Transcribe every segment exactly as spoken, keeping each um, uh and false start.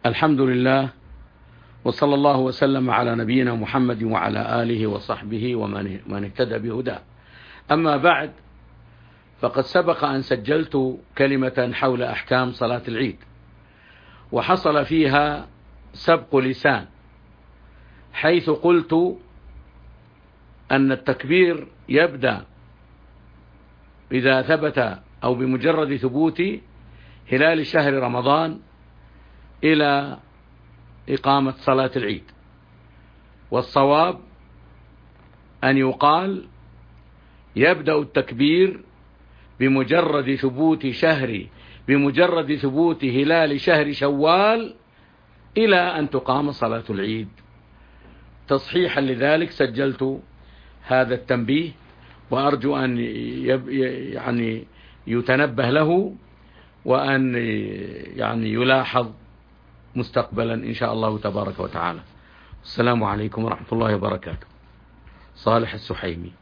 الحمد لله، وصلى الله وسلم على نبينا محمد وعلى آله وصحبه ومن اهتدى بهداه. أما بعد، فقد سبق أن سجلت كلمة حول أحكام صلاة العيد، وحصل فيها سبق لسان، حيث قلت أن التكبير يبدأ إذا ثبت أو بمجرد ثبوت هلال شهر رمضان إلى إقامة صلاة العيد، والصواب أن يقال يبدأ التكبير بمجرد ثبوت شهر بمجرد ثبوت هلال شهر شوال إلى أن تقام صلاة العيد. تصحيحا لذلك سجلت هذا التنبيه، وأرجو أن يعني يتنبه له، وأن يعني يلاحظ مستقبلا إن شاء الله تبارك وتعالى. السلام عليكم ورحمة الله وبركاته. صالح السحيمي.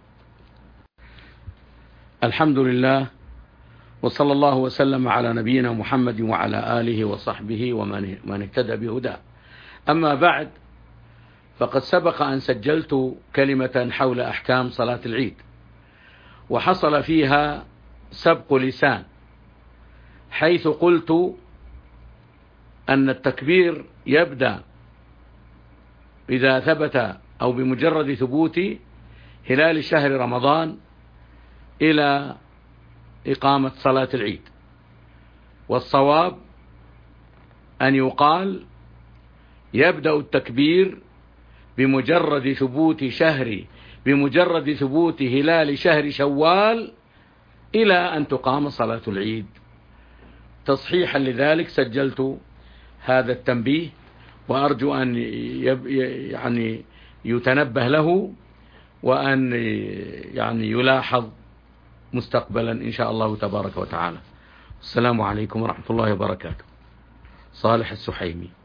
الحمد لله، وصلى الله وسلم على نبينا محمد وعلى آله وصحبه ومن اهتدى بهداه. أما بعد، فقد سبق أن سجلت كلمة حول أحكام صلاة العيد، وحصل فيها سبق لسان، حيث قلت أن التكبير يبدأ إذا ثبت أو بمجرد ثبوت هلال شهر رمضان إلى إقامة صلاة العيد، والصواب أن يقال يبدأ التكبير بمجرد ثبوت شهر بمجرد ثبوت هلال شهر شوال إلى أن تقام صلاة العيد. تصحيحا لذلك سجلت هذا التنبيه، وأرجو أن يعني يتنبه له، وأن يعني يلاحظ مستقبلا إن شاء الله تبارك وتعالى. السلام عليكم ورحمة الله وبركاته. صالح السحيمي.